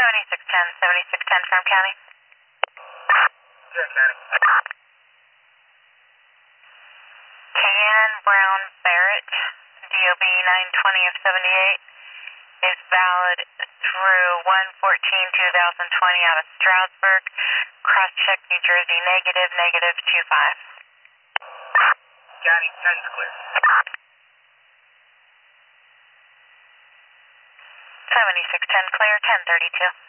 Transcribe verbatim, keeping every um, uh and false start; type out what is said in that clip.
seventy-six ten, seventy-six ten from County. Yeah, County. Can Brown Barrett, D O B nine twenty of seventy-eight, is valid through one fourteen twenty twenty out of Stroudsburg. Cross-check New Jersey, negative, negative two five. County, ten's clear. seventy-six ten clear, ten thirty-two.